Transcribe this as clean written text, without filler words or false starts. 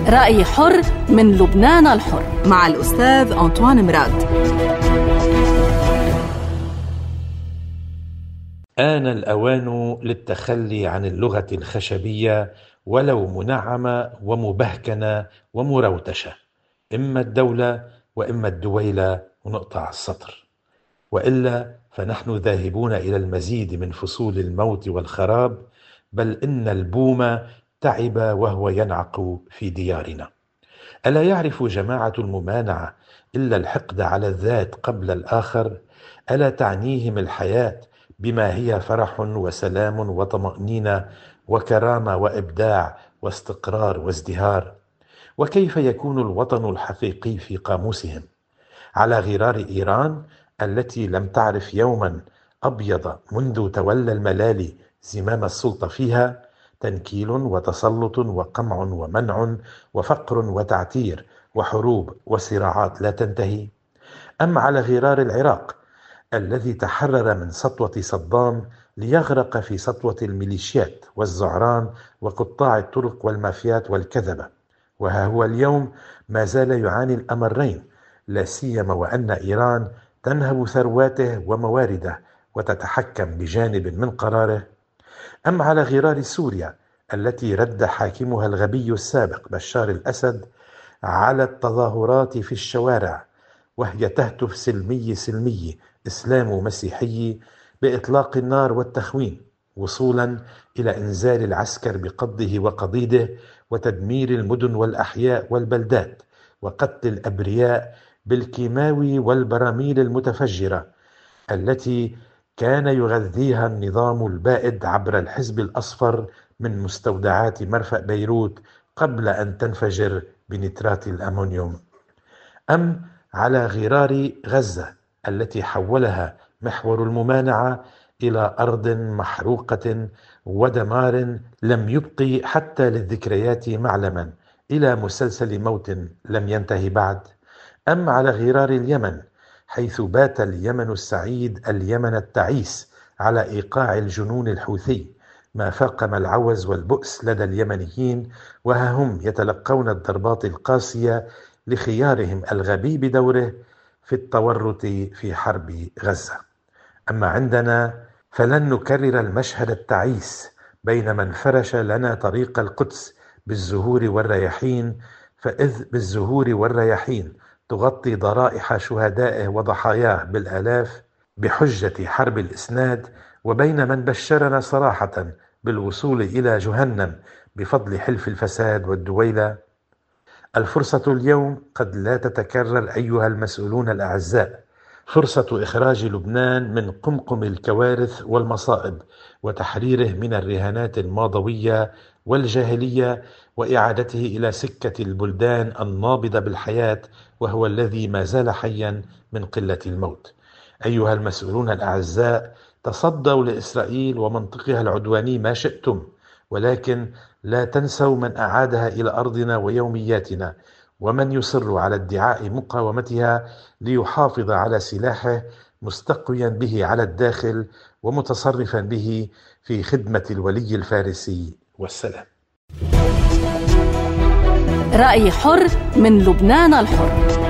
رأي حر من لبنان الحر مع الأستاذ أنطوان مراد. آن الأوان للتخلي عن اللغة الخشبية ولو منعمة ومبهكنة ومروتشة، إما الدولة وإما الدويلة ونقطع السطر، وإلا فنحن ذاهبون إلى المزيد من فصول الموت والخراب، بل إن البوم تعب وهو ينعق في ديارنا. ألا يعرف جماعة الممانعة إلا الحقد على الذات قبل الآخر؟ ألا تعنيهم الحياة بما هي فرح وسلام وطمأنينة وكرامة وإبداع واستقرار وازدهار؟ وكيف يكون الوطن الحقيقي في قاموسهم؟ على غرار إيران التي لم تعرف يوما أبيض منذ تولى الملالي زمام السلطة فيها، تنكيل وتسلط وقمع ومنع وفقر وتعتير وحروب وصراعات لا تنتهي؟ أم على غرار العراق الذي تحرر من سطوة صدام ليغرق في سطوة الميليشيات والزعران وقطاع الطرق والمافيات والكذبة، وها هو اليوم ما زال يعاني الأمرين، لا سيما وأن إيران تنهب ثرواته وموارده وتتحكم بجانب من قراره؟ أم على غرار سوريا التي رد حاكمها الغبي السابق بشار الأسد على التظاهرات في الشوارع وهي تهتف سلمي سلمي إسلام مسيحي بإطلاق النار والتخوين، وصولا إلى إنزال العسكر بقضه وقضيده وتدمير المدن والأحياء والبلدات وقتل الأبرياء بالكيماوي والبراميل المتفجرة التي كان يغذيها النظام البائد عبر الحزب الأصفر من مستودعات مرفأ بيروت قبل أن تنفجر بنترات الأمونيوم؟ أم على غرار غزة التي حولها محور الممانعة إلى أرض محروقة ودمار لم يبقي حتى للذكريات معلما، إلى مسلسل موت لم ينتهي بعد؟ أم على غرار اليمن حيث بات اليمن السعيد اليمن التعيس على إيقاع الجنون الحوثي، ما فاقم العوز والبؤس لدى اليمنيين، وها هم يتلقون الضربات القاسية لخيارهم الغبي بدوره في التورط في حرب غزة. أما عندنا فلن نكرر المشهد التعيس بين من فرش لنا طريق القدس بالزهور والرياحين، فإذ بالزهور والرياحين تغطي ضرائح شهدائه وضحاياه بالآلاف بحجة حرب الإسناد، وبين من بشرنا صراحة بالوصول إلى جهنم بفضل حلف الفساد والدويلة. الفرصة اليوم قد لا تتكرر أيها المسؤولون الأعزاء، فرصة إخراج لبنان من قمقم الكوارث والمصائب وتحريره من الرهانات الماضوية والجاهلية وإعادته إلى سكة البلدان النابضة بالحياة، وهو الذي ما زال حيا من قلة الموت. أيها المسؤولون الأعزاء، تصدوا لإسرائيل ومنطقها العدواني ما شئتم، ولكن لا تنسوا من أعادها إلى أرضنا ويومياتنا، ومن يصر على ادعاء مقاومتها ليحافظ على سلاحه مستقويا به على الداخل ومتصرفا به في خدمة الولي الفارسي والسلام. رأي حر من لبنان الحر.